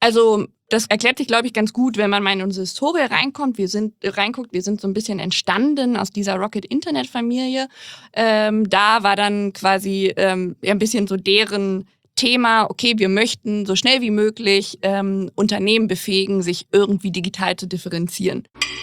Also das erklärt sich, glaube ich, ganz gut, wenn man mal in unsere Historie reinguckt. Wir sind so ein bisschen entstanden aus dieser Rocket-Internet-Familie. Da war dann quasi ein bisschen so deren Thema, okay, wir möchten so schnell wie möglich Unternehmen befähigen, sich irgendwie digital zu differenzieren.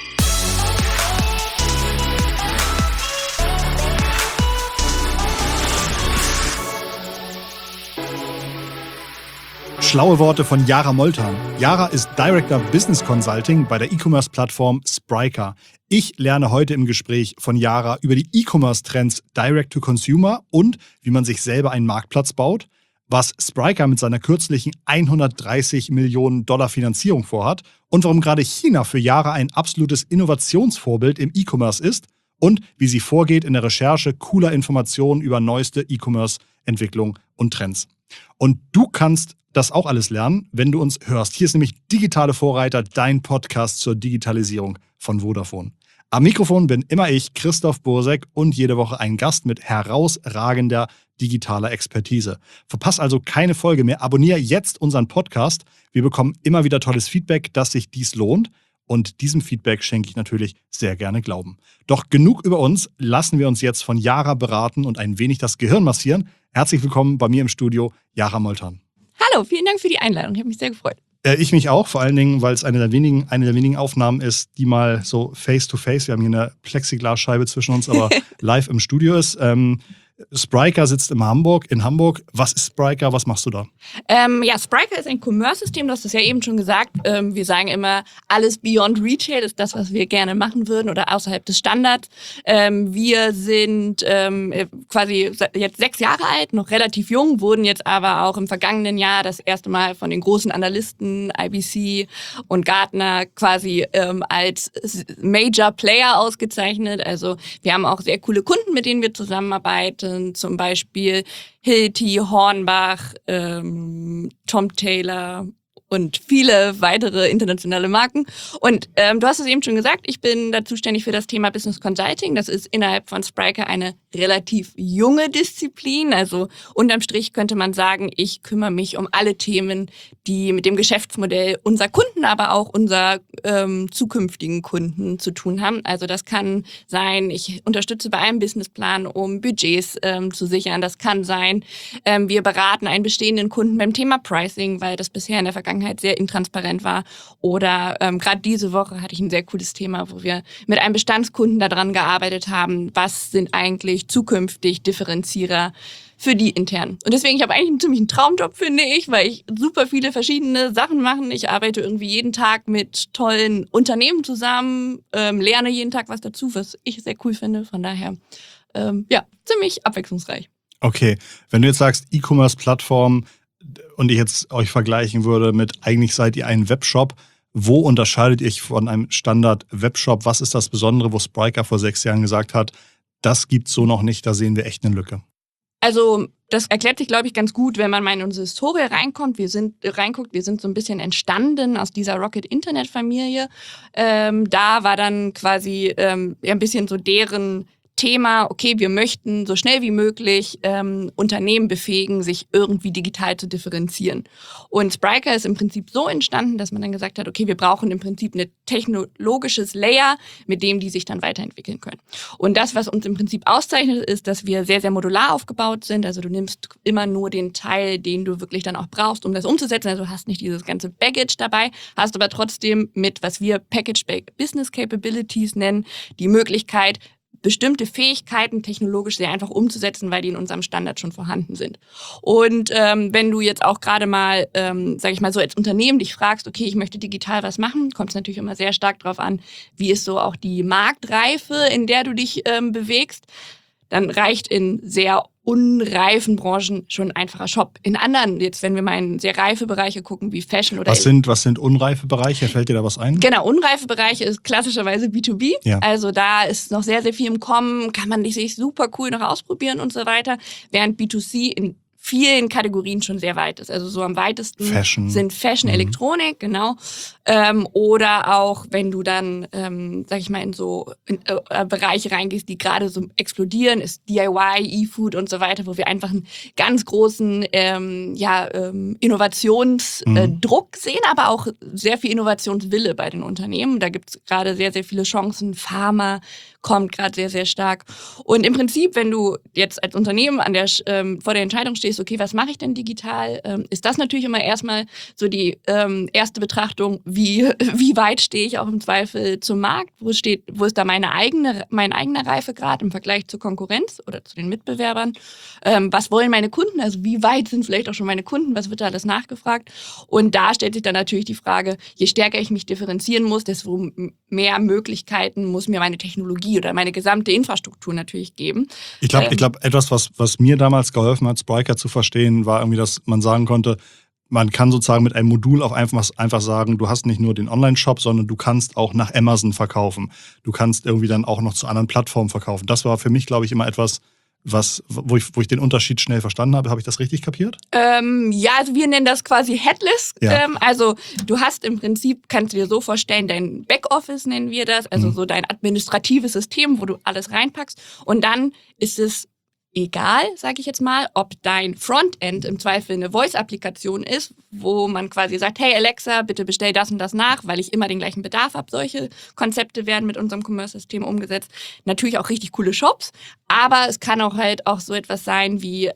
Schlaue Worte von Yara Moltan. Yara ist Director Business Consulting bei der E-Commerce-Plattform Spryker. Ich lerne heute im Gespräch von Yara über die E-Commerce-Trends Direct to Consumer und wie man sich selber einen Marktplatz baut, was Spryker mit seiner kürzlichen 130 Millionen $ Finanzierung vorhat und warum gerade China für Yara ein absolutes Innovationsvorbild im E-Commerce ist und wie sie vorgeht in der Recherche cooler Informationen über neueste E-Commerce-Entwicklung und Trends. Und du kannst das auch alles lernen, wenn du uns hörst. Hier ist nämlich Digitale Vorreiter, dein Podcast zur Digitalisierung von Vodafone. Am Mikrofon bin immer ich, Christoph Bursek, und jede Woche ein Gast mit herausragender digitaler Expertise. Verpass also keine Folge mehr. Abonniere jetzt unseren Podcast. Wir bekommen immer wieder tolles Feedback, dass sich dies lohnt. Und diesem Feedback schenke ich natürlich sehr gerne Glauben. Doch genug über uns. Lassen wir uns jetzt von Yara beraten und ein wenig das Gehirn massieren. Herzlich willkommen bei mir im Studio, Yara Moltan. Hallo, vielen Dank für die Einladung. Ich habe mich sehr gefreut. Ich mich auch, vor allen Dingen, weil es eine der wenigen Aufnahmen ist, die mal so face-to-face, wir haben hier eine Plexiglasscheibe zwischen uns, aber live im Studio ist. Spryker sitzt in Hamburg. Was ist Spryker? Was machst du da? Spryker ist ein Commerce-System, du hast es ja eben schon gesagt. Wir sagen immer, alles beyond Retail ist das, was wir gerne machen würden oder außerhalb des Standards. Wir sind quasi jetzt 6 Jahre alt, noch relativ jung, wurden jetzt aber auch im vergangenen Jahr das erste Mal von den großen Analysten, IBC und Gartner quasi als Major Player ausgezeichnet. Also wir haben auch sehr coole Kunden, mit denen wir zusammenarbeiten. Zum Beispiel Hilti, Hornbach, Tom Taylor und viele weitere internationale Marken. Und du hast es eben schon gesagt, ich bin da zuständig für das Thema Business Consulting. Das ist innerhalb von Spryker eine relativ junge Disziplin. Also unterm Strich könnte man sagen, ich kümmere mich um alle Themen, die mit dem Geschäftsmodell unserer Kunden, aber auch unserer zukünftigen Kunden zu tun haben. Also das kann sein, ich unterstütze bei einem Businessplan, um Budgets zu sichern. Das kann sein, wir beraten einen bestehenden Kunden beim Thema Pricing, weil das bisher in der Vergangenheit sehr intransparent war. Oder gerade diese Woche hatte ich ein sehr cooles Thema, wo wir mit einem Bestandskunden daran gearbeitet haben, was sind eigentlich zukünftig Differenzierer für die intern. Und deswegen, ich habe eigentlich einen ziemlichen Traumjob, finde ich, weil ich super viele verschiedene Sachen mache. Ich arbeite irgendwie jeden Tag mit tollen Unternehmen zusammen, lerne jeden Tag was dazu, was ich sehr cool finde. Von daher, ziemlich abwechslungsreich. Okay, wenn du jetzt sagst E-Commerce-Plattform und ich jetzt euch vergleichen würde mit, eigentlich seid ihr ein Webshop, wo unterscheidet ihr euch von einem Standard-Webshop? Was ist das Besondere, wo Spryker vor 6 Jahren gesagt hat, das gibt's so noch nicht, da sehen wir echt eine Lücke? Also das erklärt sich, glaube ich, ganz gut, wenn man mal in unsere Historie reinguckt. Wir sind so ein bisschen entstanden aus dieser Rocket-Internet-Familie. Da war dann quasi ein bisschen so deren Thema, okay, wir möchten so schnell wie möglich Unternehmen befähigen, sich irgendwie digital zu differenzieren. Und Spryker ist im Prinzip so entstanden, dass man dann gesagt hat, okay, wir brauchen im Prinzip ein technologisches Layer, mit dem die sich dann weiterentwickeln können. Und das, was uns im Prinzip auszeichnet, ist, dass wir sehr, sehr modular aufgebaut sind. Also du nimmst immer nur den Teil, den du wirklich dann auch brauchst, um das umzusetzen. Also du hast nicht dieses ganze Baggage dabei, hast aber trotzdem mit, was wir Package-Based Business Capabilities nennen, die Möglichkeit, bestimmte Fähigkeiten technologisch sehr einfach umzusetzen, weil die in unserem Standard schon vorhanden sind. Und wenn du jetzt auch gerade mal, sag ich mal so als Unternehmen dich fragst, okay, ich möchte digital was machen, kommt es natürlich immer sehr stark darauf an, wie ist so auch die Marktreife, in der du dich bewegst. Dann reicht in sehr unreifen Branchen schon ein einfacher Shop. In anderen, jetzt wenn wir mal in sehr reife Bereiche gucken, wie Fashion oder... Was sind unreife Bereiche? Fällt dir da was ein? Genau, unreife Bereiche ist klassischerweise B2B. Ja. Also da ist noch sehr, sehr viel im Kommen, kann man sich super cool noch ausprobieren und so weiter. Während B2C in vielen Kategorien schon sehr weit ist. Also so am weitesten sind Fashion, Elektronik, genau. Oder auch, wenn du dann, sag ich mal, in Bereiche reingehst, die gerade so explodieren, ist DIY, E-Food und so weiter, wo wir einfach einen ganz großen Innovationsdruck sehen, aber auch sehr viel Innovationswille bei den Unternehmen. Da gibt es gerade sehr, sehr viele Chancen. Pharma kommt gerade sehr, sehr stark. Und im Prinzip, wenn du jetzt als Unternehmen vor der Entscheidung stehst, okay, was mache ich denn digital, ist das natürlich immer erstmal so die erste Betrachtung, wie weit stehe ich auch im Zweifel zum Markt, wo ist da mein eigener Reifegrad im Vergleich zur Konkurrenz oder zu den Mitbewerbern, was wollen meine Kunden, also wie weit sind vielleicht auch schon meine Kunden, was wird da alles nachgefragt, und da stellt sich dann natürlich die Frage, je stärker ich mich differenzieren muss, desto mehr Möglichkeiten muss mir meine Technologie oder meine gesamte Infrastruktur natürlich geben. Ich glaube, etwas, was mir damals geholfen hat, Spryker zu verstehen, war irgendwie, dass man sagen konnte, man kann sozusagen mit einem Modul auf einfach sagen, du hast nicht nur den Online-Shop, sondern du kannst auch nach Amazon verkaufen. Du kannst irgendwie dann auch noch zu anderen Plattformen verkaufen. Das war für mich, glaube ich, immer etwas, wo ich den Unterschied schnell verstanden habe. Habe ich das richtig kapiert? Also wir nennen das quasi Headless. Ja. Also du hast im Prinzip, kannst du dir so vorstellen, dein Backoffice nennen wir das, also so dein administratives System, wo du alles reinpackst. Und dann ist es egal, sage ich jetzt mal, ob dein Frontend im Zweifel eine Voice-Applikation ist, wo man quasi sagt, hey Alexa, bitte bestell das und das nach, weil ich immer den gleichen Bedarf habe. Solche Konzepte werden mit unserem Commerce-System umgesetzt. Natürlich auch richtig coole Shops, aber es kann auch halt auch so etwas sein wie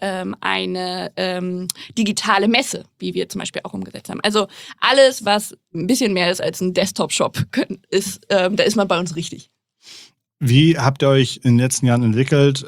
eine digitale Messe, wie wir zum Beispiel auch umgesetzt haben. Also alles, was ein bisschen mehr ist als ein Desktop-Shop, da ist man bei uns richtig. Wie habt ihr euch in den letzten Jahren entwickelt?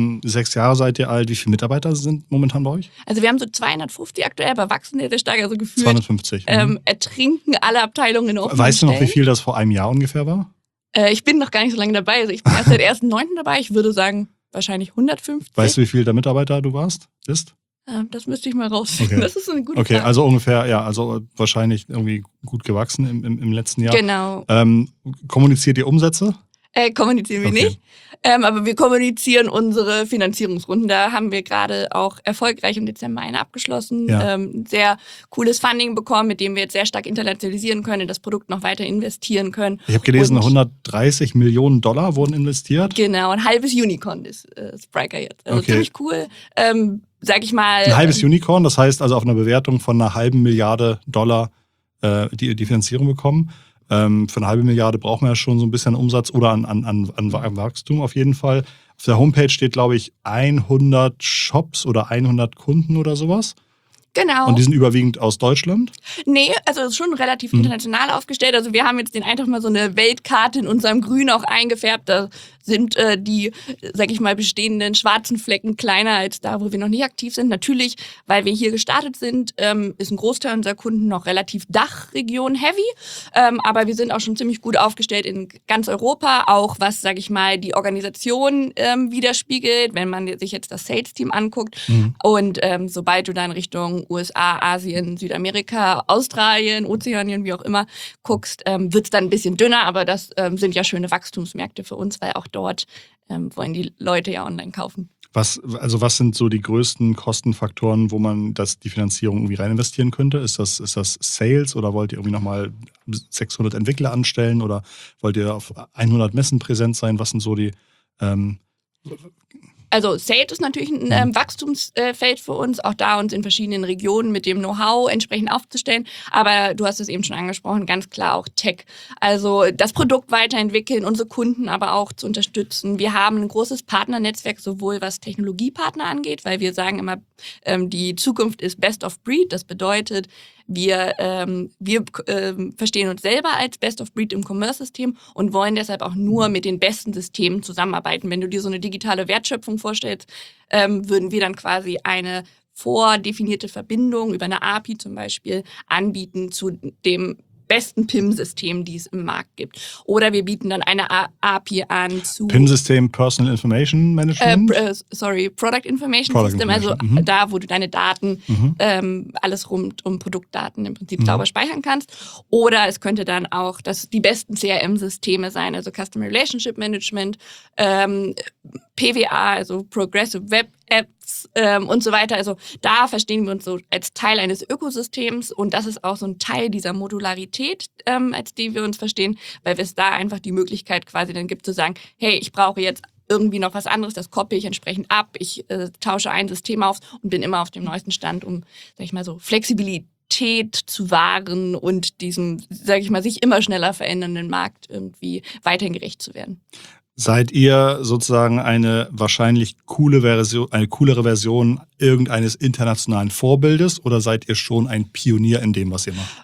6 Jahre seid ihr alt. Wie viele Mitarbeiter sind momentan bei euch? Also wir haben so 250 aktuell, aber wachsen sehr stark. Also gefühlt 250. Ertrinken alle Abteilungen in offenen Weißt du noch, Stellen. wie viel das vor einem Jahr ungefähr war? Ich bin noch gar nicht so lange dabei. Also ich bin erst seit 1.9. dabei. Ich würde sagen, wahrscheinlich 150. Weißt du, wie viel der Mitarbeiter du bist? Das müsste ich mal rausfinden. Okay. Das ist eine gute Okay, Frage. also ungefähr, ja, also wahrscheinlich irgendwie gut gewachsen im letzten Jahr. Genau. Kommuniziert ihr Umsätze? Kommunizieren wir nicht. Aber wir kommunizieren unsere Finanzierungsrunden. Da haben wir gerade auch erfolgreich im Dezember eine abgeschlossen. Ja. Sehr cooles Funding bekommen, mit dem wir jetzt sehr stark internationalisieren können, in das Produkt noch weiter investieren können. Ich habe gelesen, 130 Millionen Dollar wurden investiert. Genau, ein halbes Unicorn ist Spryker jetzt. Also ziemlich cool. Sag ich mal. Ein halbes Unicorn, das heißt also auf einer Bewertung von einer halben Milliarde Dollar die Finanzierung bekommen. Für eine halbe Milliarde braucht man ja schon so ein bisschen Umsatz oder an Wachstum auf jeden Fall. Auf der Homepage steht, glaube ich, 100 Shops oder 100 Kunden oder sowas. Genau. Und die sind überwiegend aus Deutschland? Nee, also schon relativ international aufgestellt. Also wir haben jetzt einfach mal so eine Weltkarte in unserem Grün auch eingefärbt. Da sind die, sag ich mal, bestehenden schwarzen Flecken kleiner als da, wo wir noch nicht aktiv sind. Natürlich, weil wir hier gestartet sind, ist ein Großteil unserer Kunden noch relativ Dachregion-heavy. Aber wir sind auch schon ziemlich gut aufgestellt in ganz Europa, auch was, sag ich mal, die Organisation widerspiegelt, wenn man sich jetzt das Sales-Team anguckt. Und sobald du dann Richtung USA, Asien, Südamerika, Australien, Ozeanien, wie auch immer guckst, wird's dann ein bisschen dünner, aber das sind ja schöne Wachstumsmärkte für uns, weil auch dort wollen die Leute ja online kaufen. Was sind so die größten Kostenfaktoren, wo man die Finanzierung irgendwie rein investieren könnte? Ist das Sales oder wollt ihr irgendwie nochmal 600 Entwickler anstellen oder wollt ihr auf 100 Messen präsent sein? Was sind so die... Also Sales ist natürlich ein Wachstumsfeld für uns, auch da uns in verschiedenen Regionen mit dem Know-how entsprechend aufzustellen. Aber du hast es eben schon angesprochen, ganz klar auch Tech. Also das Produkt weiterentwickeln, unsere Kunden aber auch zu unterstützen. Wir haben ein großes Partnernetzwerk, sowohl was Technologiepartner angeht, weil wir sagen immer, die Zukunft ist Best of Breed. Das bedeutet, wir verstehen uns selber als Best of Breed im Commerce-System und wollen deshalb auch nur mit den besten Systemen zusammenarbeiten. Wenn du dir so eine digitale Wertschöpfung vorstellst, würden wir dann quasi eine vordefinierte Verbindung über eine API zum Beispiel anbieten zu dem besten PIM-System, die es im Markt gibt. Oder wir bieten dann eine API an zu... PIM-System, Personal Information Management? Product Information Product System, Information. also da, wo du deine Daten, alles rund um Produktdaten im Prinzip sauber speichern kannst. Oder es könnte dann auch die besten CRM-Systeme sein, also Customer Relationship Management, PWA, also Progressive Web Apps, Tests und so weiter. Also da verstehen wir uns so als Teil eines Ökosystems und das ist auch so ein Teil dieser Modularität, als die wir uns verstehen, weil es da einfach die Möglichkeit quasi dann gibt zu sagen, hey, ich brauche jetzt irgendwie noch was anderes, das koppel ich entsprechend ab, ich tausche ein System auf und bin immer auf dem neuesten Stand, um, sag ich mal so, Flexibilität zu wahren und diesem, sag ich mal, sich immer schneller verändernden Markt irgendwie weiterhin gerecht zu werden. Seid ihr sozusagen eine wahrscheinlich coolere Version irgendeines internationalen Vorbildes oder seid ihr schon ein Pionier in dem, was ihr macht?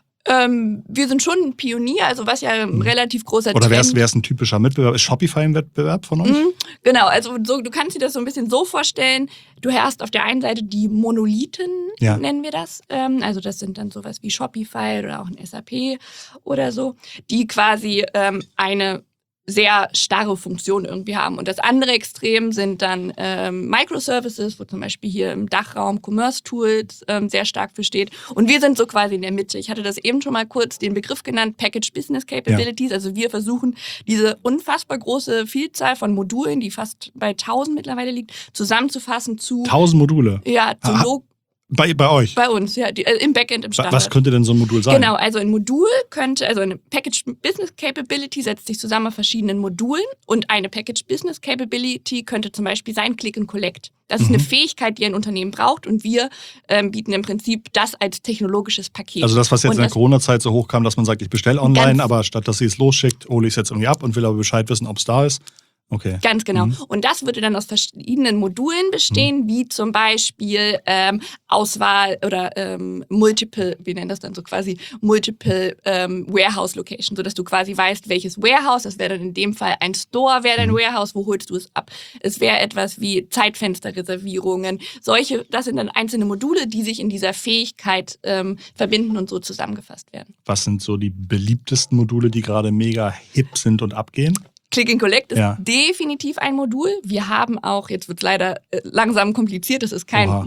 Wir sind schon ein Pionier, also was ja ein relativ großer Oder Trend. wer ist ein typischer Mitbewerber? Ist Shopify ein Wettbewerb von euch? Genau, also so, du kannst dir das so ein bisschen so vorstellen, du hast auf der einen Seite die Monolithen, nennen wir das. Also das sind dann sowas wie Shopify oder auch ein SAP oder so, die quasi eine sehr starre Funktion irgendwie haben. Und das andere Extrem sind dann Microservices, wo zum Beispiel hier im Dachraum Commerce Tools sehr stark für steht. Und wir sind so quasi in der Mitte. Ich hatte das eben schon mal kurz den Begriff genannt, Package Business Capabilities. Ja. Also wir versuchen, diese unfassbar große Vielzahl von Modulen, die fast bei 1000 mittlerweile liegt, zusammenzufassen zu... 1000 Module? Ja, zu Bei euch? Bei uns, ja, im Backend, im Standard. Was könnte denn so ein Modul sein? Genau, also ein Modul also eine Package Business Capability setzt sich zusammen aus verschiedenen Modulen und eine Package Business Capability könnte zum Beispiel sein Click and Collect. Das ist eine Fähigkeit, die ein Unternehmen braucht und wir bieten im Prinzip das als technologisches Paket. Also das, was jetzt in der Corona-Zeit so hochkam, dass man sagt, ich bestelle online, aber statt dass sie es losschickt, hole ich es jetzt irgendwie ab und will aber Bescheid wissen, ob es da ist. Okay. Ganz genau. Und das würde dann aus verschiedenen Modulen bestehen, wie zum Beispiel Auswahl oder Multiple, wir nennen das dann so quasi Multiple Warehouse Location, sodass du quasi weißt, welches Warehouse, das wäre dann in dem Fall ein Store, wäre dein Warehouse, wo holst du es ab? Es wäre etwas wie Zeitfensterreservierungen. Das sind dann einzelne Module, die sich in dieser Fähigkeit verbinden und so zusammengefasst werden. Was sind so die beliebtesten Module, die gerade mega hip sind und abgehen? Click and Collect ist definitiv ein Modul. Wir haben auch, jetzt wird es leider langsam kompliziert, das ist keine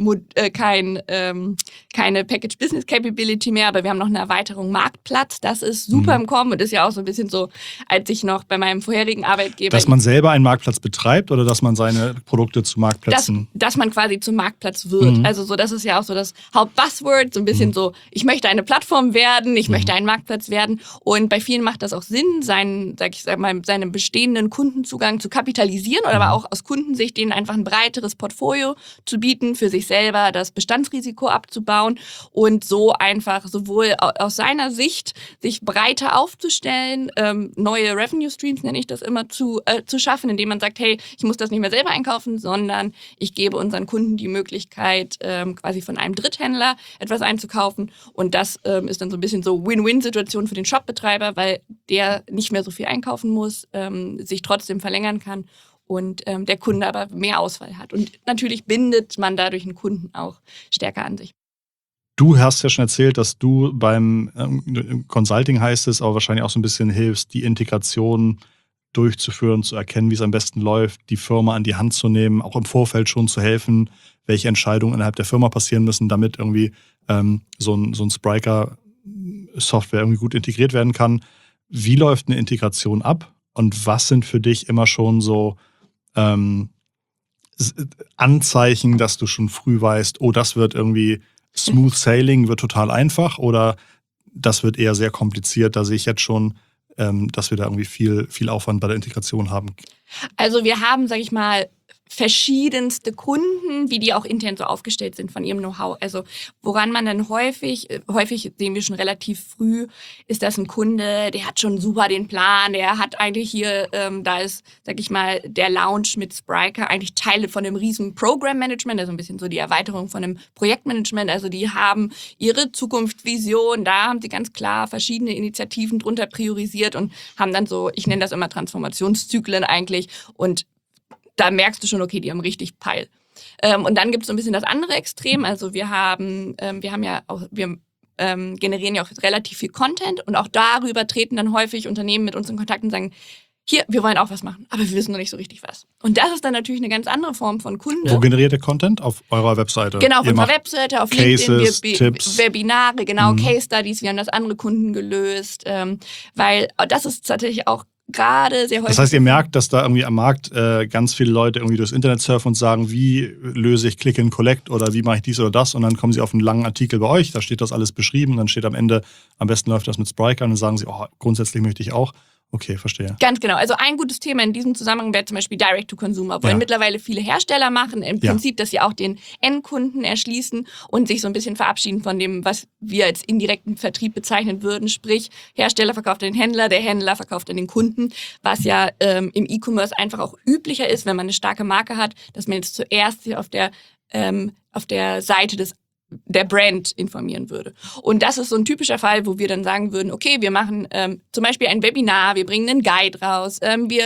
Package Business Capability mehr, aber wir haben noch eine Erweiterung Marktplatz. Das ist super im Kommen und ist ja auch so ein bisschen so, als ich noch bei meinem vorherigen Arbeitgeber... Dass man selber einen Marktplatz betreibt oder dass man seine Produkte zu Marktplätzen... Dass man quasi zum Marktplatz wird. Also so, das ist ja auch so das Hauptbuzzword, so ein bisschen so, ich möchte eine Plattform werden, ich möchte ein Marktplatz werden und bei vielen macht das auch Sinn, seinen bestehenden Kundenzugang zu kapitalisieren oder aber auch aus Kundensicht denen einfach ein breiteres Portfolio zu bieten, für sich selber das Bestandsrisiko abzubauen und so einfach sowohl aus seiner Sicht sich breiter aufzustellen, neue Revenue Streams nenne ich das immer, zu schaffen, indem man sagt, hey, ich muss das nicht mehr selber einkaufen, sondern ich gebe unseren Kunden die Möglichkeit, quasi von einem Dritthändler etwas einzukaufen und das ist dann so ein bisschen so Win-Win-Situation für den Shopbetreiber, weil der nicht mehr so viel einkaufen muss, sich trotzdem verlängern kann und der Kunde aber mehr Auswahl hat. Und natürlich bindet man dadurch einen Kunden auch stärker an sich. Du hast ja schon erzählt, dass du beim Consulting heißt es, aber wahrscheinlich auch so ein bisschen hilfst, die Integration durchzuführen, zu erkennen, wie es am besten läuft, die Firma an die Hand zu nehmen, auch im Vorfeld schon zu helfen, welche Entscheidungen innerhalb der Firma passieren müssen, damit irgendwie so ein Spryker-Software irgendwie gut integriert werden kann. Wie läuft eine Integration ab? Und was sind für dich immer schon so Anzeichen, dass du schon früh weißt, oh, das wird irgendwie Smooth Sailing, wird total einfach oder das wird eher sehr kompliziert, da sehe ich jetzt schon, dass wir da irgendwie viel Aufwand bei der Integration haben? Also wir haben, sag ich mal, verschiedenste Kunden, wie die auch intern so aufgestellt sind von ihrem Know-how. Also woran man dann häufig sehen wir schon relativ früh, ist das ein Kunde, der hat schon super den Plan, der hat eigentlich hier, da ist, sag ich mal, der Launch mit Spryker eigentlich Teile von dem riesen Program Management, also ein bisschen so die Erweiterung von dem Projektmanagement. Also die haben ihre Zukunftsvision, da haben sie ganz klar verschiedene Initiativen drunter priorisiert und haben dann so, ich nenne das immer Transformationszyklen eigentlich und da merkst du schon, okay, die haben richtig Peil. Und dann gibt es so ein bisschen das andere Extrem. Also wir generieren ja auch relativ viel Content und auch darüber treten dann häufig Unternehmen mit uns in Kontakt und sagen, hier, wir wollen auch was machen, aber wir wissen noch nicht so richtig was. Und das ist dann natürlich eine ganz andere Form von Kunde. Wo generiert ihr Content? Auf eurer Webseite? Genau, auf unserer Webseite, auf Cases, LinkedIn, Tipps. Webinare, genau, Case Studies, wir haben das andere Kunden gelöst, weil das ist tatsächlich auch gerade sehr häufig. Das heißt, ihr merkt, dass da irgendwie am Markt ganz viele Leute irgendwie durchs Internet surfen und sagen, wie löse ich Click and Collect oder wie mache ich dies oder das, und dann kommen sie auf einen langen Artikel bei euch, da steht das alles beschrieben und dann steht am Ende, am besten läuft das mit Spryker, und dann sagen sie, oh, grundsätzlich möchte ich auch. Okay, verstehe. Ganz genau. Also ein gutes Thema in diesem Zusammenhang wäre zum Beispiel Direct-to-Consumer, wollen mittlerweile viele Hersteller machen, im Prinzip, dass sie auch den Endkunden erschließen und sich so ein bisschen verabschieden von dem, was wir als indirekten Vertrieb bezeichnen würden, sprich Hersteller verkauft an den Händler, der Händler verkauft an den Kunden, was ja im E-Commerce einfach auch üblicher ist, wenn man eine starke Marke hat, dass man jetzt zuerst hier auf der Seite der Brand informieren würde. Und das ist so ein typischer Fall, wo wir dann sagen würden, okay, wir machen zum Beispiel ein Webinar, wir bringen einen Guide raus,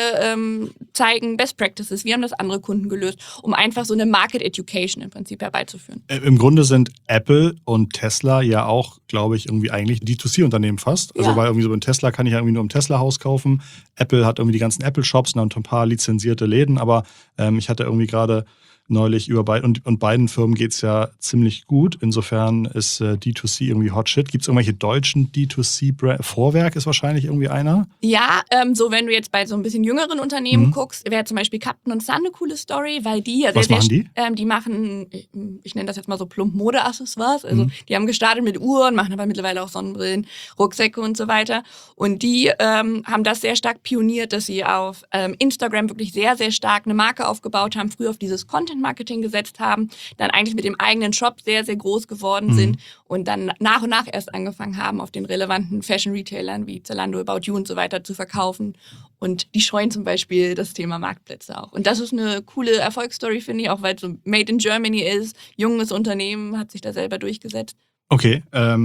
wir zeigen Best Practices, wie haben das andere Kunden gelöst, um einfach so eine Market Education im Prinzip herbeizuführen. Im Grunde sind Apple und Tesla ja auch, glaube ich, irgendwie eigentlich D2C-Unternehmen fast. Also weil irgendwie so ein Tesla kann ich ja irgendwie nur im Tesla-Haus kaufen. Apple hat irgendwie die ganzen Apple-Shops und ein paar lizenzierte Läden, aber ich hatte irgendwie gerade neulich über und beiden Firmen geht es ja ziemlich gut. Insofern ist D2C irgendwie Hot Shit. Gibt es irgendwelche deutschen D2C-Brands? Vorwerk ist wahrscheinlich irgendwie einer. Ja, so wenn du jetzt bei so ein bisschen jüngeren Unternehmen guckst, wäre zum Beispiel Captain und Sun eine coole Story, weil die ja Was machen die? Die machen, ich nenne das jetzt mal so plump Mode-Accessoires. Also die haben gestartet mit Uhren, machen aber mittlerweile auch Sonnenbrillen, Rucksäcke und so weiter. Und die haben das sehr stark pioniert, dass sie auf Instagram wirklich sehr, sehr stark eine Marke aufgebaut haben, früher auf dieses Content-Marketing gesetzt haben, dann eigentlich mit dem eigenen Shop sehr, sehr groß geworden sind und dann nach und nach erst angefangen haben, auf den relevanten Fashion-Retailern wie Zalando, About You und so weiter zu verkaufen. Und die scheuen zum Beispiel das Thema Marktplätze auch. Und das ist eine coole Erfolgsstory, finde ich, auch weil es so Made in Germany ist. Junges Unternehmen hat sich da selber durchgesetzt. Okay,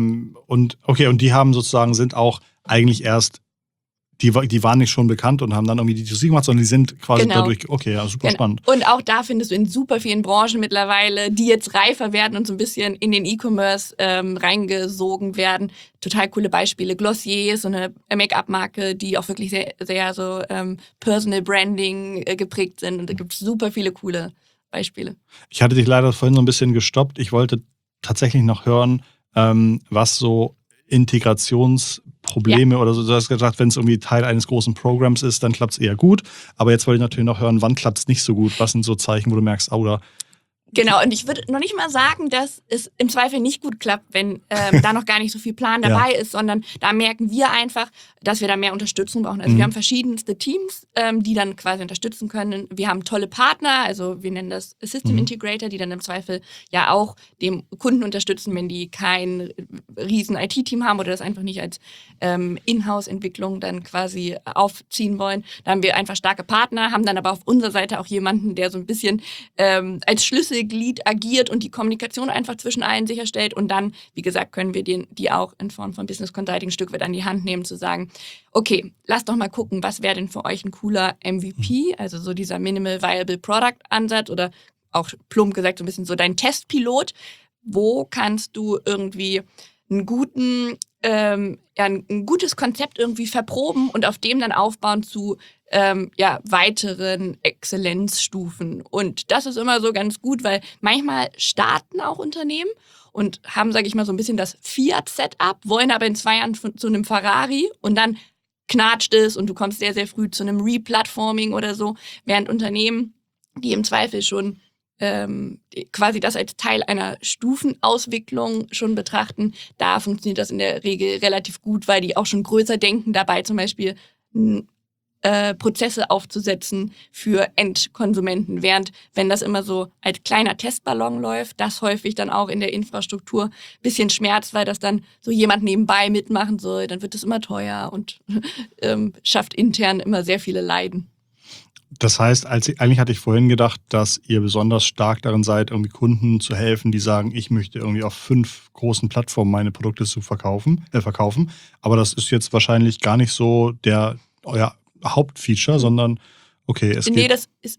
und die haben sozusagen, sind auch eigentlich erst, die waren nicht schon bekannt und haben dann irgendwie die D2C gemacht, sondern die sind quasi dadurch, okay, ja, super spannend. Und auch da findest du in super vielen Branchen mittlerweile, die jetzt reifer werden und so ein bisschen in den E-Commerce reingesogen werden. Total coole Beispiele. Glossier, so eine Make-up-Marke, die auch wirklich sehr, sehr so Personal Branding geprägt sind. Und da gibt es super viele coole Beispiele. Ich hatte dich leider vorhin so ein bisschen gestoppt. Ich wollte tatsächlich noch hören, was so Integrationsprobleme oder so, du hast gesagt, wenn es irgendwie Teil eines großen Programms ist, dann klappt es eher gut. Aber jetzt wollte ich natürlich noch hören, wann klappt es nicht so gut? Was sind so Zeichen, wo du merkst, oder Genau, und ich würde noch nicht mal sagen, dass es im Zweifel nicht gut klappt, wenn da noch gar nicht so viel Plan dabei ist, sondern da merken wir einfach, dass wir da mehr Unterstützung brauchen. Also wir haben verschiedenste Teams, die dann quasi unterstützen können. Wir haben tolle Partner, also wir nennen das System Integrator, die dann im Zweifel ja auch dem Kunden unterstützen, wenn die kein riesen IT-Team haben oder das einfach nicht als Inhouse-Entwicklung dann quasi aufziehen wollen. Da haben wir einfach starke Partner, haben dann aber auf unserer Seite auch jemanden, der so ein bisschen als Schlüsselglied agiert und die Kommunikation einfach zwischen allen sicherstellt. Und dann, wie gesagt, können wir die auch in Form von Business Consulting ein Stück weit an die Hand nehmen, zu sagen, okay, lasst doch mal gucken, was wäre denn für euch ein cooler MVP, also so dieser Minimal Viable Product Ansatz oder auch plump gesagt so ein bisschen so dein Testpilot. Wo kannst du irgendwie ein gutes Konzept irgendwie verproben und auf dem dann aufbauen zu weiteren Exzellenzstufen. Und das ist immer so ganz gut, weil manchmal starten auch Unternehmen und haben, sage ich mal, so ein bisschen das Fiat-Setup, wollen aber in 2 Jahren zu einem Ferrari und dann knatscht es und du kommst sehr, sehr früh zu einem Replatforming oder so, während Unternehmen, die im Zweifel schon quasi das als Teil einer Stufenauswicklung schon betrachten, da funktioniert das in der Regel relativ gut, weil die auch schon größer denken dabei, zum Beispiel Prozesse aufzusetzen für Endkonsumenten. Während, wenn das immer so als kleiner Testballon läuft, das häufig dann auch in der Infrastruktur ein bisschen schmerzt, weil das dann so jemand nebenbei mitmachen soll, dann wird es immer teuer und schafft intern immer sehr viele Leiden. Das heißt, eigentlich hatte ich vorhin gedacht, dass ihr besonders stark darin seid, irgendwie Kunden zu helfen, die sagen, ich möchte irgendwie auf 5 großen Plattformen meine Produkte zu verkaufen. Aber das ist jetzt wahrscheinlich gar nicht so euer Hauptfeature, sondern okay, es geht. Nee, das ist,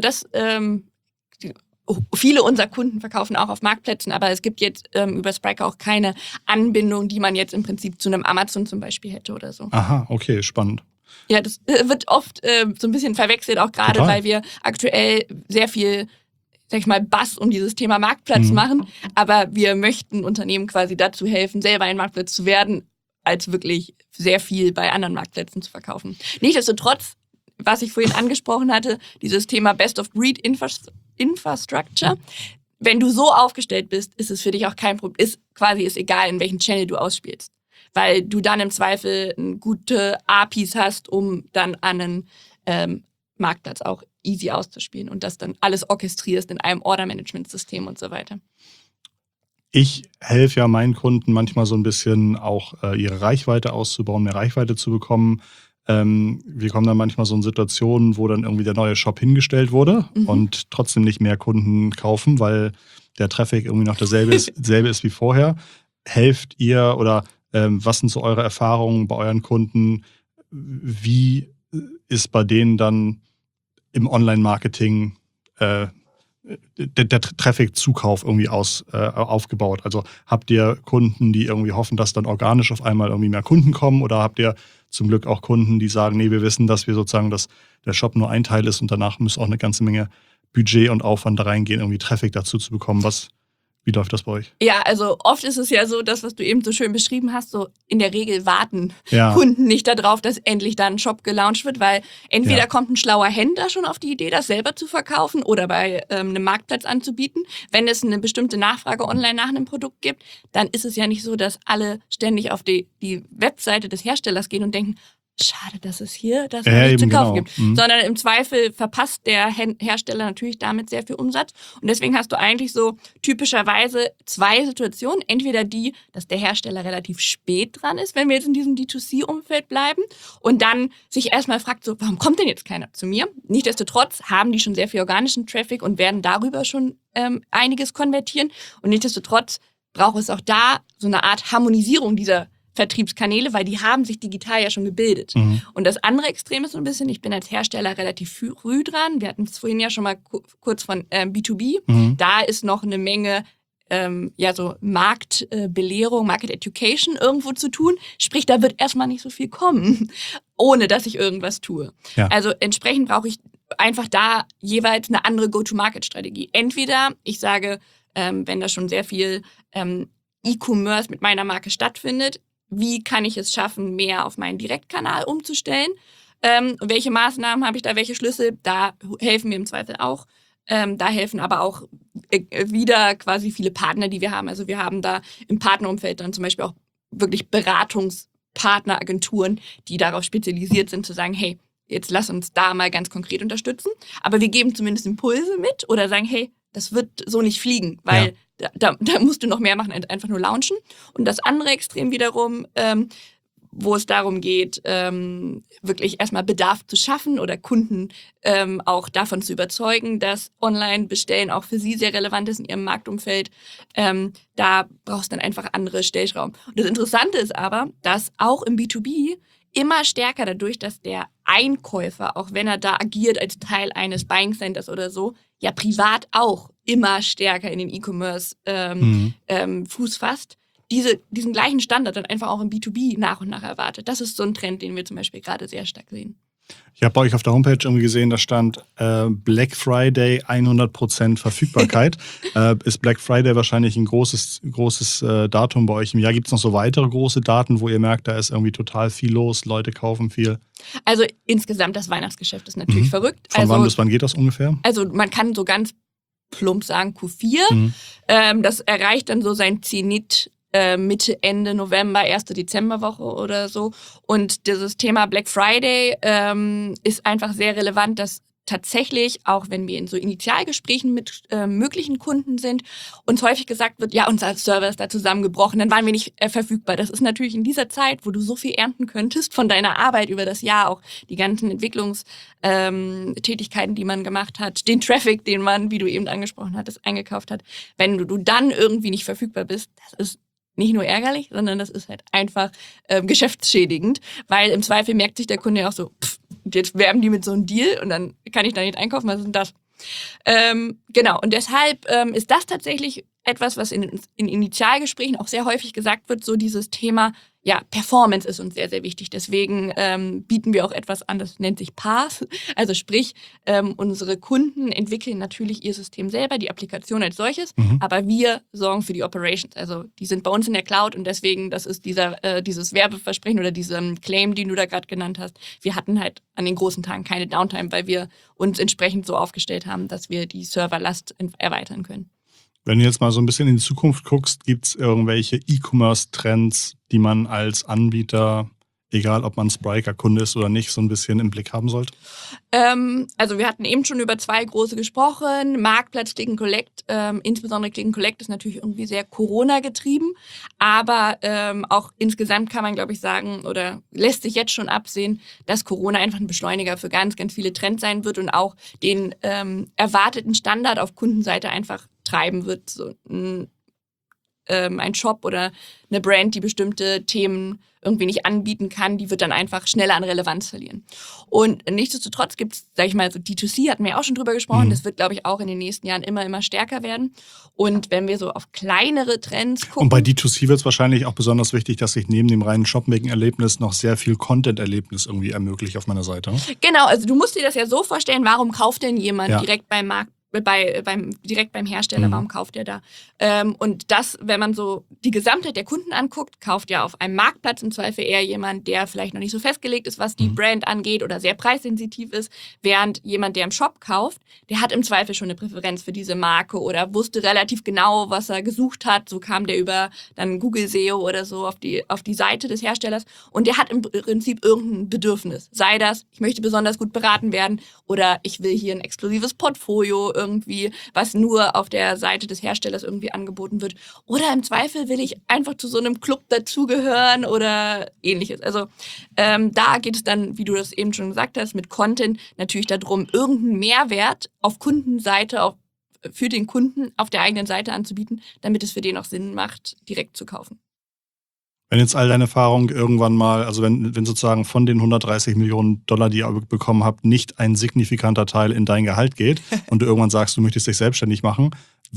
viele unserer Kunden verkaufen auch auf Marktplätzen, aber es gibt jetzt über Spryker auch keine Anbindung, die man jetzt im Prinzip zu einem Amazon zum Beispiel hätte oder so. Aha, okay, spannend. Ja, das wird oft so ein bisschen verwechselt, auch gerade weil wir aktuell sehr viel, sag ich mal, Bass um dieses Thema Marktplatz machen. Aber wir möchten Unternehmen quasi dazu helfen, selber ein Marktplatz zu werden, als wirklich sehr viel bei anderen Marktplätzen zu verkaufen. Nichtsdestotrotz, was ich vorhin angesprochen hatte, dieses Thema Best-of-Breed-Infrastructure. Wenn du so aufgestellt bist, ist es für dich auch kein Problem, ist egal, in welchen Channel du ausspielst. Weil du dann im Zweifel gute APIs hast, um dann an einen Marktplatz auch easy auszuspielen und das dann alles orchestrierst in einem Order-Management-System und so weiter. Ich helfe ja meinen Kunden manchmal so ein bisschen auch ihre Reichweite auszubauen, mehr Reichweite zu bekommen. Wir kommen dann manchmal so in Situationen, wo dann irgendwie der neue Shop hingestellt wurde und trotzdem nicht mehr Kunden kaufen, weil der Traffic irgendwie noch derselbe ist wie vorher. Helft ihr oder was sind so eure Erfahrungen bei euren Kunden? Wie ist bei denen dann im Online-Marketing der Traffic-Zukauf irgendwie aufgebaut? Also habt ihr Kunden, die irgendwie hoffen, dass dann organisch auf einmal irgendwie mehr Kunden kommen, oder habt ihr zum Glück auch Kunden, die sagen, nee, wir wissen, dass wir sozusagen, dass der Shop nur ein Teil ist und danach muss auch eine ganze Menge Budget und Aufwand da reingehen, irgendwie Traffic dazu zu bekommen? Wie läuft das bei euch? Ja, also oft ist es ja so, das, was du eben so schön beschrieben hast, so in der Regel warten Kunden nicht darauf, dass endlich da ein Shop gelauncht wird, weil entweder kommt ein schlauer Händler schon auf die Idee, das selber zu verkaufen oder bei einem Marktplatz anzubieten. Wenn es eine bestimmte Nachfrage online nach einem Produkt gibt, dann ist es ja nicht so, dass alle ständig auf die Webseite des Herstellers gehen und denken, schade, dass es hier das nicht zu kaufen gibt. Sondern im Zweifel verpasst der Hersteller natürlich damit sehr viel Umsatz. Und deswegen hast du eigentlich so typischerweise zwei Situationen. Entweder die, dass der Hersteller relativ spät dran ist, wenn wir jetzt in diesem D2C-Umfeld bleiben, und dann sich erstmal fragt, so, warum kommt denn jetzt keiner zu mir? Nichtsdestotrotz haben die schon sehr viel organischen Traffic und werden darüber schon einiges konvertieren. Und nichtsdestotrotz braucht es auch da so eine Art Harmonisierung dieser Vertriebskanäle, weil die haben sich digital ja schon gebildet. Und das andere Extrem ist so ein bisschen, ich bin als Hersteller relativ früh dran. Wir hatten es vorhin ja schon mal kurz von B2B. Da ist noch eine Menge so Marktbelehrung, Market Education irgendwo zu tun. Sprich, da wird erstmal nicht so viel kommen, ohne dass ich irgendwas tue. Ja. Also entsprechend brauche ich einfach da jeweils eine andere Go-to-Market-Strategie. Entweder ich sage, wenn da schon sehr viel E-Commerce mit meiner Marke stattfindet, wie kann ich es schaffen, mehr auf meinen Direktkanal umzustellen? Welche Maßnahmen habe ich da, welche Schlüssel? Da helfen wir im Zweifel auch. Da helfen aber auch wieder quasi viele Partner, die wir haben. Also wir haben da im Partnerumfeld dann zum Beispiel auch wirklich Beratungspartneragenturen, die darauf spezialisiert sind, zu sagen, hey, jetzt lass uns da mal ganz konkret unterstützen. Aber wir geben zumindest Impulse mit oder sagen, hey, das wird so nicht fliegen, weil da musst du noch mehr machen, als einfach nur launchen. Und das andere Extrem wiederum, wo es darum geht, wirklich erstmal Bedarf zu schaffen oder Kunden auch davon zu überzeugen, dass Online-Bestellen auch für sie sehr relevant ist in ihrem Marktumfeld. Da brauchst du dann einfach andere Stellschrauben. Und das Interessante ist aber, dass auch im B2B immer stärker dadurch, dass der Einkäufer, auch wenn er da agiert als Teil eines Buying Centers oder so, ja privat auch immer stärker in den E-Commerce Fuß fasst, diesen gleichen Standard dann einfach auch im B2B nach und nach erwartet. Das ist so ein Trend, den wir zum Beispiel gerade sehr stark sehen. Ich habe bei euch auf der Homepage irgendwie gesehen, da stand Black Friday 100% Verfügbarkeit. Ist Black Friday wahrscheinlich ein großes Datum bei euch im Jahr? Gibt es noch so weitere große Daten, wo ihr merkt, da ist irgendwie total viel los, Leute kaufen viel? Also insgesamt das Weihnachtsgeschäft ist natürlich verrückt. Von wann bis wann geht das ungefähr? Also man kann so ganz plump sagen Q4. Das erreicht dann so sein Zenit Mitte, Ende November, 1. Dezemberwoche oder so. Und dieses Thema Black Friday ist einfach sehr relevant, dass tatsächlich, auch wenn wir in so Initialgesprächen mit möglichen Kunden sind, uns häufig gesagt wird, ja, unser Server ist da zusammengebrochen, dann waren wir nicht verfügbar. Das ist natürlich in dieser Zeit, wo du so viel ernten könntest von deiner Arbeit über das Jahr, auch die ganzen Entwicklungstätigkeiten, die man gemacht hat, den Traffic, den man, wie du eben angesprochen hattest, eingekauft hat. Wenn du dann irgendwie nicht verfügbar bist, das ist nicht nur ärgerlich, sondern das ist halt einfach geschäftsschädigend, weil im Zweifel merkt sich der Kunde ja auch so, jetzt werben die mit so einem Deal und dann kann ich da nicht einkaufen, was ist denn das? Genau, und deshalb ist das tatsächlich etwas, was in Initialgesprächen auch sehr häufig gesagt wird, so dieses Thema, ja, Performance ist uns sehr, sehr wichtig. Deswegen bieten wir auch etwas an, das nennt sich PaaS. Also sprich, unsere Kunden entwickeln natürlich ihr System selber, die Applikation als solches, aber wir sorgen für die Operations. Also die sind bei uns in der Cloud und deswegen, das ist dieses Werbeversprechen oder diesen Claim, den du da gerade genannt hast. Wir hatten halt an den großen Tagen keine Downtime, weil wir uns entsprechend so aufgestellt haben, dass wir die Serverlast erweitern können. Wenn du jetzt mal so ein bisschen in die Zukunft guckst, gibt es irgendwelche E-Commerce-Trends, die man als Anbieter, egal ob man Spryker-Kunde ist oder nicht, so ein bisschen im Blick haben sollte? Also wir hatten eben schon über 2 große gesprochen. Marktplatz, Click and Collect. Insbesondere Click and Collect ist natürlich irgendwie sehr Corona-getrieben. Aber auch insgesamt kann man, glaube ich, sagen, oder lässt sich jetzt schon absehen, dass Corona einfach ein Beschleuniger für ganz, ganz viele Trends sein wird und auch den erwarteten Standard auf Kundenseite einfach treiben wird. So ein Shop oder eine Brand, die bestimmte Themen irgendwie nicht anbieten kann, die wird dann einfach schneller an Relevanz verlieren. Und nichtsdestotrotz gibt es, sag ich mal, so D2C, hatten wir ja auch schon drüber gesprochen, das wird, glaube ich, auch in den nächsten Jahren immer stärker werden. Und wenn wir so auf kleinere Trends gucken... Und bei D2C wird es wahrscheinlich auch besonders wichtig, dass ich neben dem reinen Shopping-Erlebnis noch sehr viel Content-Erlebnis irgendwie ermögliche auf meiner Seite. Genau, also du musst dir das ja so vorstellen, warum kauft denn jemand direkt direkt beim Hersteller, warum kauft er da? Und das, wenn man so die Gesamtheit der Kunden anguckt, kauft ja auf einem Marktplatz im Zweifel eher jemand, der vielleicht noch nicht so festgelegt ist, was die Brand angeht oder sehr preissensitiv ist, während jemand, der im Shop kauft, der hat im Zweifel schon eine Präferenz für diese Marke oder wusste relativ genau, was er gesucht hat. So kam der über dann Google SEO oder so auf die Seite des Herstellers und der hat im Prinzip irgendein Bedürfnis. Sei das, ich möchte besonders gut beraten werden oder ich will hier ein exklusives Portfolio irgendwie, was nur auf der Seite des Herstellers irgendwie angeboten wird. Oder im Zweifel will ich einfach zu so einem Club dazugehören oder ähnliches. Also da geht es dann, wie du das eben schon gesagt hast, mit Content natürlich darum, irgendeinen Mehrwert auf Kundenseite, für den Kunden auf der eigenen Seite anzubieten, damit es für den auch Sinn macht, direkt zu kaufen. Wenn jetzt all deine Erfahrung irgendwann mal, also wenn sozusagen von den 130 Millionen Dollar, die ihr bekommen habt, nicht ein signifikanter Teil in dein Gehalt geht und du irgendwann sagst, du möchtest dich selbstständig machen,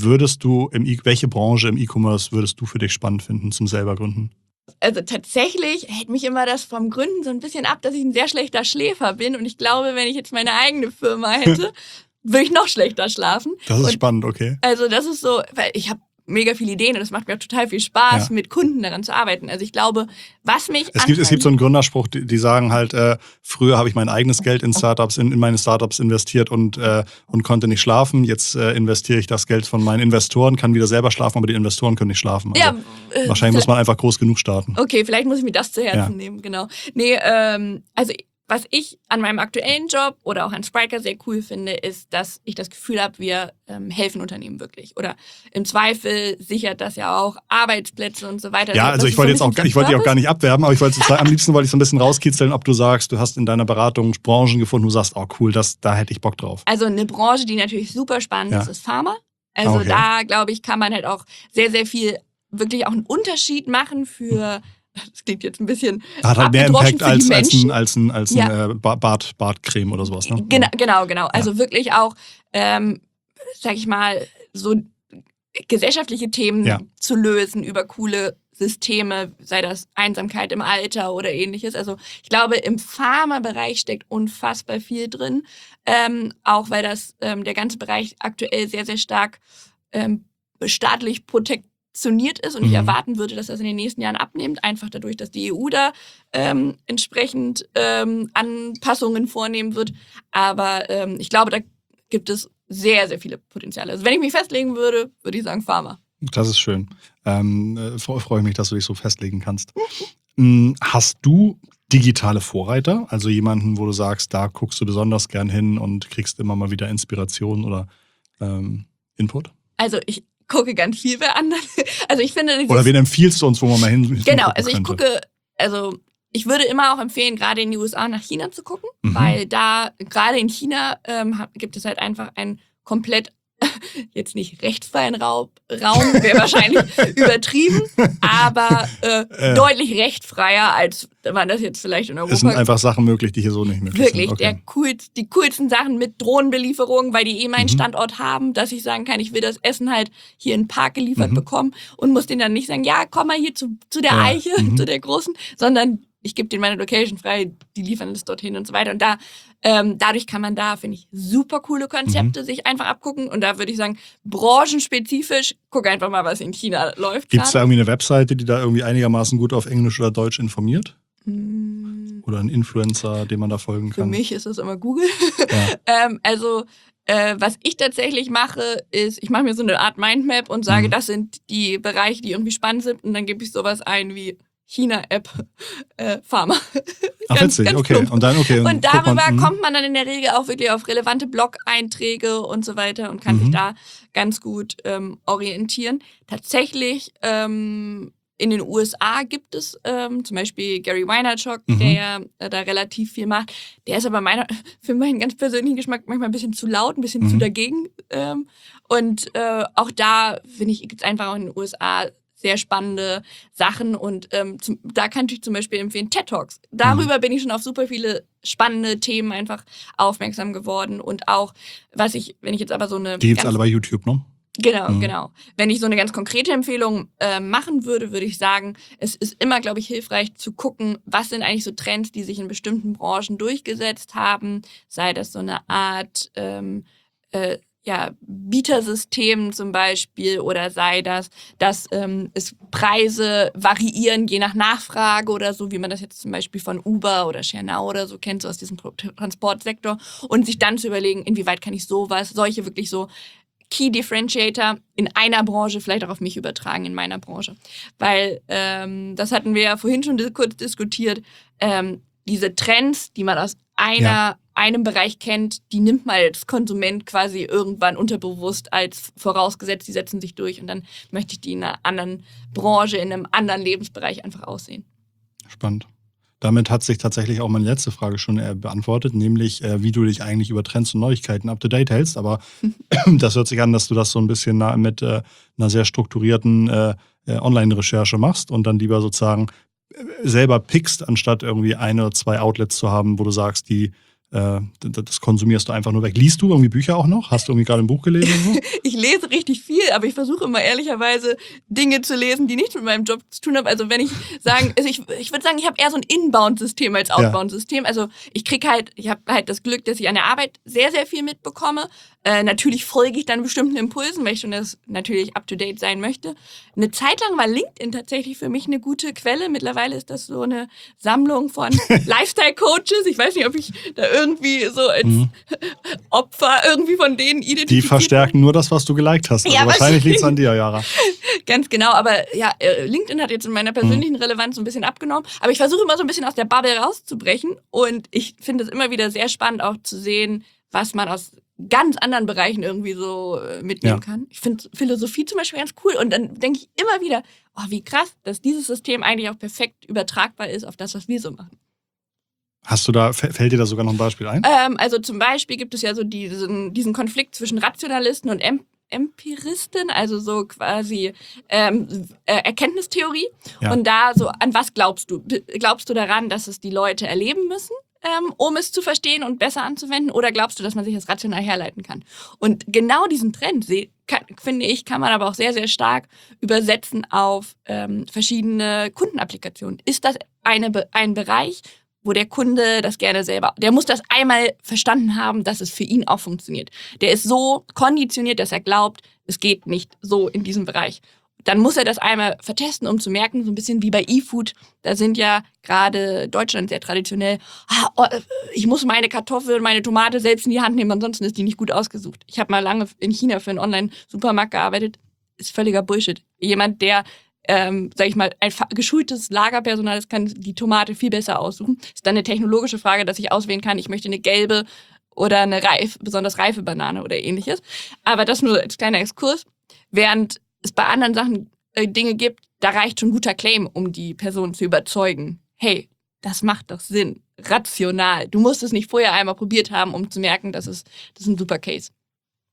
welche Branche im E-Commerce würdest du für dich spannend finden zum selber gründen? Also tatsächlich hält mich immer das vom Gründen so ein bisschen ab, dass ich ein sehr schlechter Schläfer bin und ich glaube, wenn ich jetzt meine eigene Firma hätte, würde ich noch schlechter schlafen. Das ist spannend, okay. Also das ist so, weil ich habe mega viele Ideen und es macht mir auch total viel Spaß, mit Kunden daran zu arbeiten. Also ich glaube, was mich Es gibt so einen Gründerspruch, die sagen halt, früher habe ich mein eigenes Geld in Startups, in meine Startups investiert und konnte nicht schlafen. Jetzt investiere ich das Geld von meinen Investoren, kann wieder selber schlafen, aber die Investoren können nicht schlafen. Also wahrscheinlich muss man einfach groß genug starten. Okay, vielleicht muss ich mir das zu Herzen nehmen, genau. Nee, also was ich an meinem aktuellen Job oder auch an Spryker sehr cool finde, ist, dass ich das Gefühl habe, wir helfen Unternehmen wirklich. Oder im Zweifel sichert das ja auch Arbeitsplätze und so weiter. Ja, also ich wollte dich auch gar nicht abwerben, aber am liebsten wollte ich so ein bisschen rauskitzeln, ob du sagst, du hast in deiner Beratung Branchen gefunden, du sagst, oh cool, da hätte ich Bock drauf. Also eine Branche, die natürlich super spannend ist Pharma. Also da, glaube ich, kann man halt auch sehr, sehr viel, wirklich auch einen Unterschied machen für... Das klingt jetzt ein bisschen hat halt mehr Impact als ein Bartcreme oder sowas. Ne? Genau. Also wirklich auch, sag ich mal, so gesellschaftliche Themen zu lösen über coole Systeme, sei das Einsamkeit im Alter oder ähnliches. Also ich glaube, im Pharma-Bereich steckt unfassbar viel drin, auch weil der ganze Bereich aktuell sehr, sehr stark staatlich protektioniert ist und ich erwarten würde, dass das in den nächsten Jahren abnimmt, einfach dadurch, dass die EU da entsprechend Anpassungen vornehmen wird. Aber ich glaube, da gibt es sehr, sehr viele Potenziale. Also wenn ich mich festlegen würde, würde ich sagen Pharma. Das ist schön. Freue mich, dass du dich so festlegen kannst. Hast du digitale Vorreiter? Also jemanden, wo du sagst, da guckst du besonders gern hin und kriegst immer mal wieder Inspiration oder Input? Also ich gucke ganz viel bei anderen. Also ich finde... Oder wen empfiehlst du uns, wo man mal hin Genau, also ich würde immer auch empfehlen, gerade in die USA nach China zu gucken, weil da, gerade in China, gibt es halt einfach ein komplett jetzt nicht rechtsfreien Raum wäre wahrscheinlich übertrieben, aber deutlich rechtfreier, als man das jetzt vielleicht in Europa. Es sind einfach Sachen möglich, die hier so nicht möglich wirklich, sind. Okay. die coolsten Sachen mit Drohnenbelieferung, weil die meinen Standort haben, dass ich sagen kann, ich will das Essen halt hier in den Park geliefert bekommen und muss denen dann nicht sagen, ja, komm mal hier zu der Eiche, zu der großen, sondern ich gebe denen meine Location frei, die liefern es dorthin und so weiter. Und da dadurch kann man da, finde ich, super coole Konzepte sich einfach abgucken. Und da würde ich sagen, branchenspezifisch, guck einfach mal, was in China läuft. Gibt es da irgendwie eine Webseite, die da irgendwie einigermaßen gut auf Englisch oder Deutsch informiert? Oder ein Influencer, dem man da folgen kann? Für mich ist das immer Google. Ja. Was ich tatsächlich mache, ist, ich mache mir so eine Art Mindmap und sage, das sind die Bereiche, die irgendwie spannend sind. Und dann gebe ich sowas ein wie China-App Pharma. Ach, witzig, okay. Plump. Und darüber kommt man dann in der Regel auch wirklich auf relevante Blog-Einträge und so weiter und kann sich da ganz gut orientieren. Tatsächlich in den USA gibt es zum Beispiel Gary Vaynerchuk, der da relativ viel macht. Der ist aber für meinen ganz persönlichen Geschmack manchmal ein bisschen zu laut, ein bisschen zu dagegen. Auch da, finde ich, gibt es einfach auch in den USA sehr spannende Sachen und da kann ich zum Beispiel empfehlen TED Talks. Darüber bin ich schon auf super viele spannende Themen einfach aufmerksam geworden und auch, wenn ich jetzt aber so eine... Die gibt's alle bei YouTube, ne? Genau. Wenn ich so eine ganz konkrete Empfehlung machen würde ich sagen, es ist immer, glaube ich, hilfreich zu gucken, was sind eigentlich so Trends, die sich in bestimmten Branchen durchgesetzt haben, sei das so eine Art Bietersystem zum Beispiel oder sei das, dass es Preise variieren je nach Nachfrage oder so, wie man das jetzt zum Beispiel von Uber oder ShareNow oder so kennt, so aus diesem Transportsektor und sich dann zu überlegen, inwieweit kann ich solche wirklich so Key Differentiator in einer Branche vielleicht auch auf mich übertragen in meiner Branche. Weil das hatten wir ja vorhin schon kurz diskutiert, diese Trends, die man aus einem Bereich kennt, die nimmt man als Konsument quasi irgendwann unterbewusst als vorausgesetzt, die setzen sich durch und dann möchte ich die in einer anderen Branche, in einem anderen Lebensbereich einfach aussehen. Spannend. Damit hat sich tatsächlich auch meine letzte Frage schon beantwortet, nämlich wie du dich eigentlich über Trends und Neuigkeiten up-to-date hältst. Aber das hört sich an, dass du das so ein bisschen mit einer sehr strukturierten Online-Recherche machst und dann lieber sozusagen selber pickst, anstatt irgendwie 1 oder 2 Outlets zu haben, wo du sagst, das konsumierst du einfach nur weg. Liest du irgendwie Bücher auch noch? Hast du irgendwie gerade ein Buch gelesen? Oder so? Ich lese richtig viel, aber ich versuche immer ehrlicherweise Dinge zu lesen, die nichts mit meinem Job zu tun haben. Also wenn ich sagen, ich würde sagen, ich habe eher so ein Inbound-System als Outbound-System. Also ich habe halt das Glück, dass ich an der Arbeit sehr, sehr viel mitbekomme. Natürlich folge ich dann bestimmten Impulsen, weil ich schon das natürlich up-to-date sein möchte. Eine Zeit lang war LinkedIn tatsächlich für mich eine gute Quelle. Mittlerweile ist das so eine Sammlung von Lifestyle-Coaches. Ich weiß nicht, ob ich da irgendwie so als Opfer irgendwie von denen identifiziert. Die verstärken nur das, was du geliked hast. Also wahrscheinlich liegt es an dir, Yara. Ganz genau, aber ja, LinkedIn hat jetzt in meiner persönlichen Relevanz so ein bisschen abgenommen. Aber ich versuche immer so ein bisschen aus der Bubble rauszubrechen. Und ich finde es immer wieder sehr spannend auch zu sehen, was man aus ganz anderen Bereichen irgendwie so mitnehmen kann. Ich finde Philosophie zum Beispiel ganz cool. Und dann denke ich immer wieder, oh, wie krass, dass dieses System eigentlich auch perfekt übertragbar ist auf das, was wir so machen. Fällt dir da sogar noch ein Beispiel ein? Also zum Beispiel gibt es ja so diesen Konflikt zwischen Rationalisten und Empiristen, also so quasi Erkenntnistheorie. Ja. Und da so, an was glaubst du? Glaubst du daran, dass es die Leute erleben müssen, um es zu verstehen und besser anzuwenden? Oder glaubst du, dass man sich das rational herleiten kann? Und genau diesen Trend, finde ich, kann man aber auch sehr, sehr stark übersetzen auf verschiedene Kundenapplikationen. Ist das ein Bereich, wo der Kunde das gerne selber, der muss das einmal verstanden haben, dass es für ihn auch funktioniert. Der ist so konditioniert, dass er glaubt, es geht nicht so in diesem Bereich. Dann muss er das einmal vertesten, um zu merken, so ein bisschen wie bei E-Food, da sind ja gerade Deutschland sehr traditionell, ich muss meine Kartoffel und meine Tomate selbst in die Hand nehmen, ansonsten ist die nicht gut ausgesucht. Ich habe mal lange in China für einen Online-Supermarkt gearbeitet, ist völliger Bullshit. Jemand, der sag ich mal, ein geschultes Lagerpersonal, das kann die Tomate viel besser aussuchen. Ist dann eine technologische Frage, dass ich auswählen kann, ich möchte eine gelbe oder eine besonders reife Banane oder ähnliches. Aber das nur als kleiner Exkurs. Während es bei anderen Sachen Dinge gibt, da reicht schon ein guter Claim, um die Person zu überzeugen. Hey, das macht doch Sinn. Rational. Du musst es nicht vorher einmal probiert haben, um zu merken, das ist ein super Case.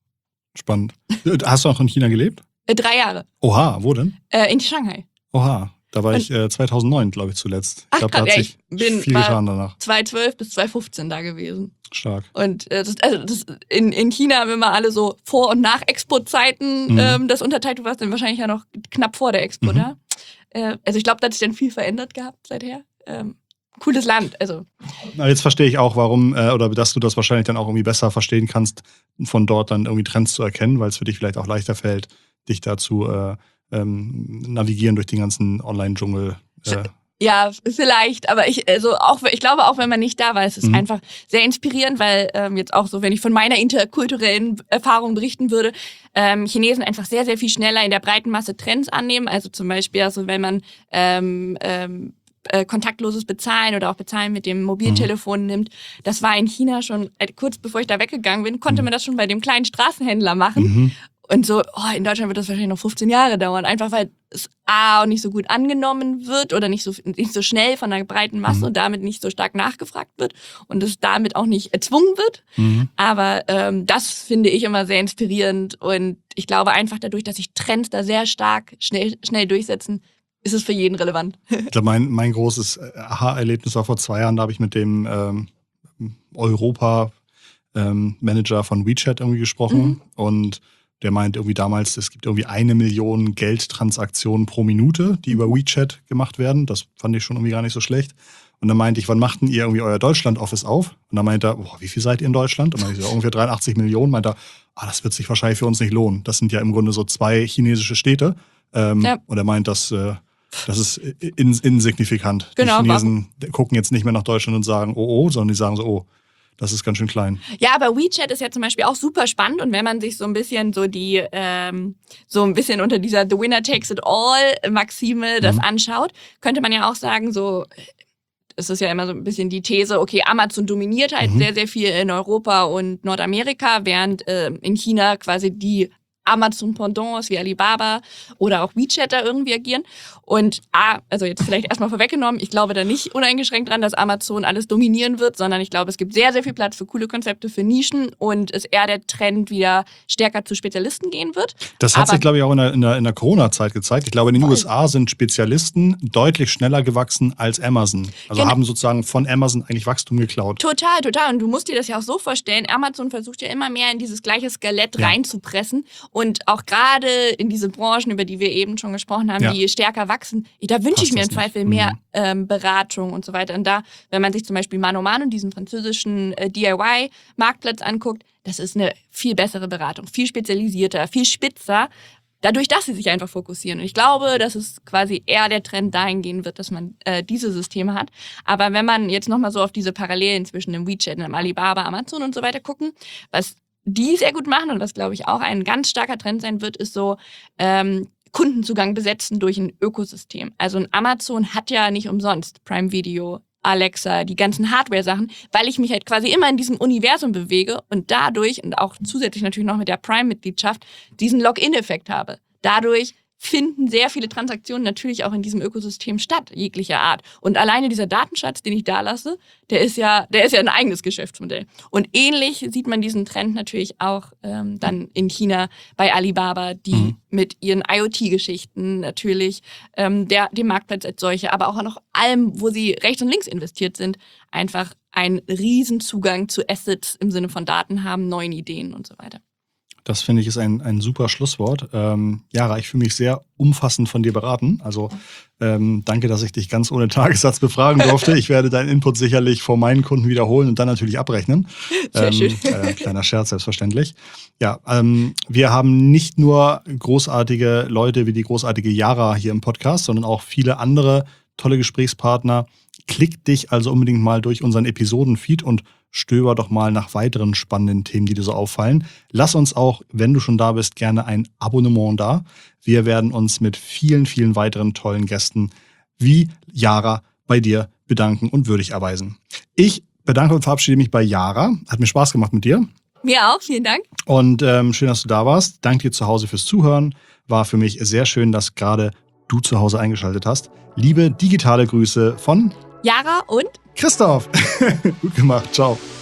Spannend. Hast du auch in China gelebt? 3 Jahre. Oha, wo denn? In Shanghai. Oha, da war ich 2009, glaube ich, zuletzt. Ich glaube, da hat sich viel getan danach. 2012 bis 2015 da gewesen. Stark. Und in China haben immer alle so Vor- und Nach-Expo-Zeiten das unterteilt. Du warst dann wahrscheinlich ja noch knapp vor der Expo da. Also ich glaube, da hat sich dann viel verändert gehabt seither. Cooles Land. Also. Na, jetzt verstehe ich auch, warum, oder dass du das wahrscheinlich dann auch irgendwie besser verstehen kannst, von dort dann irgendwie Trends zu erkennen, weil es für dich vielleicht auch leichter fällt, dich dazu navigieren durch den ganzen Online-Dschungel. Ja, vielleicht, aber ich glaube auch, wenn man nicht da war, es ist einfach sehr inspirierend, weil jetzt auch so, wenn ich von meiner interkulturellen Erfahrung berichten würde, Chinesen einfach sehr, sehr viel schneller in der breiten Masse Trends annehmen. Also zum Beispiel, also wenn man kontaktloses Bezahlen oder auch Bezahlen mit dem Mobiltelefon nimmt. Das war in China schon, kurz bevor ich da weggegangen bin, konnte man das schon bei dem kleinen Straßenhändler machen. Und so, in Deutschland wird das wahrscheinlich noch 15 Jahre dauern, einfach weil es auch nicht so gut angenommen wird oder nicht so schnell von der breiten Masse und damit nicht so stark nachgefragt wird und es damit auch nicht erzwungen wird. Aber das finde ich immer sehr inspirierend und ich glaube einfach dadurch, dass sich Trends da sehr stark schnell durchsetzen, ist es für jeden relevant. Ich glaube, mein großes Aha-Erlebnis war vor 2 Jahren, da habe ich mit dem Europa-Manager von WeChat irgendwie gesprochen und der meint irgendwie damals, es gibt irgendwie 1 Million Geldtransaktionen pro Minute, die über WeChat gemacht werden. Das fand ich schon irgendwie gar nicht so schlecht. Und dann meinte ich, wann macht denn ihr irgendwie euer Deutschland-Office auf? Und dann meinte er, wie viel seid ihr in Deutschland? Und dann meinte ich, ungefähr 83 Millionen. Meinte er, das wird sich wahrscheinlich für uns nicht lohnen. Das sind ja im Grunde so 2 chinesische Städte. Und er meint, das ist insignifikant. Genau, die Chinesen gucken jetzt nicht mehr nach Deutschland und sagen, sondern die sagen so, das ist ganz schön klein. Ja, aber WeChat ist ja zum Beispiel auch super spannend und wenn man sich so ein bisschen so so ein bisschen unter dieser The Winner Takes It All Maxime das anschaut, könnte man ja auch sagen, so, es ist ja immer so ein bisschen die These, okay, Amazon dominiert halt sehr, sehr viel in Europa und Nordamerika, während in China quasi die Amazon-Pendants wie Alibaba oder auch WeChat da irgendwie agieren. Und also jetzt vielleicht erstmal vorweggenommen, ich glaube da nicht uneingeschränkt dran, dass Amazon alles dominieren wird, sondern ich glaube, es gibt sehr, sehr viel Platz für coole Konzepte, für Nischen und es eher der Trend wieder stärker zu Spezialisten gehen wird. Das hat sich, glaube ich, auch in der Corona-Zeit gezeigt. Ich glaube, in den USA sind Spezialisten deutlich schneller gewachsen als Amazon. Also haben sozusagen von Amazon eigentlich Wachstum geklaut. Total. Und du musst dir das ja auch so vorstellen, Amazon versucht ja immer mehr in dieses gleiche Skelett reinzupressen. Und auch gerade in diese Branchen, über die wir eben schon gesprochen haben, die stärker wachsen, da wünsche ich mir im Zweifel mehr Beratung und so weiter. Und da, wenn man sich zum Beispiel Mano Mano, diesen französischen DIY-Marktplatz anguckt, das ist eine viel bessere Beratung, viel spezialisierter, viel spitzer, dadurch, dass sie sich einfach fokussieren. Und ich glaube, dass es quasi eher der Trend dahin gehen wird, dass man diese Systeme hat. Aber wenn man jetzt nochmal so auf diese Parallelen zwischen dem WeChat und dem Alibaba, Amazon und so weiter gucken, was die sehr gut machen und was, glaube ich, auch ein ganz starker Trend sein wird, ist so Kundenzugang besetzen durch ein Ökosystem. Also ein Amazon hat ja nicht umsonst Prime Video, Alexa, die ganzen Hardware-Sachen, weil ich mich halt quasi immer in diesem Universum bewege und dadurch und auch zusätzlich natürlich noch mit der Prime-Mitgliedschaft diesen Login-Effekt habe. Dadurch finden sehr viele Transaktionen natürlich auch in diesem Ökosystem statt, jeglicher Art. Und alleine dieser Datenschatz, den ich da lasse, der ist ja ein eigenes Geschäftsmodell. Und ähnlich sieht man diesen Trend natürlich auch dann in China bei Alibaba, die mit ihren IoT-Geschichten natürlich dem Marktplatz als solche, aber auch noch allem, wo sie rechts und links investiert sind, einfach einen riesen Zugang zu Assets im Sinne von Daten haben, neuen Ideen und so weiter. Das finde ich ist ein super Schlusswort. Jara, ich fühle mich sehr umfassend von dir beraten. Also danke, dass ich dich ganz ohne Tagessatz befragen durfte. Ich werde deinen Input sicherlich vor meinen Kunden wiederholen und dann natürlich abrechnen. Sehr schön. Kleiner Scherz, selbstverständlich. Ja, wir haben nicht nur großartige Leute wie die großartige Jara hier im Podcast, sondern auch viele andere tolle Gesprächspartner. Klick dich also unbedingt mal durch unseren Episodenfeed und stöber doch mal nach weiteren spannenden Themen, die dir so auffallen. Lass uns auch, wenn du schon da bist, gerne ein Abonnement da. Wir werden uns mit vielen, vielen weiteren tollen Gästen wie Jara bei dir bedanken und würdig erweisen. Ich bedanke und verabschiede mich bei Jara. Hat mir Spaß gemacht mit dir. Mir auch, vielen Dank. Und schön, dass du da warst. Danke dir zu Hause fürs Zuhören. War für mich sehr schön, dass gerade du zu Hause eingeschaltet hast. Liebe digitale Grüße von Jara und Christoph. Gut gemacht. Ciao.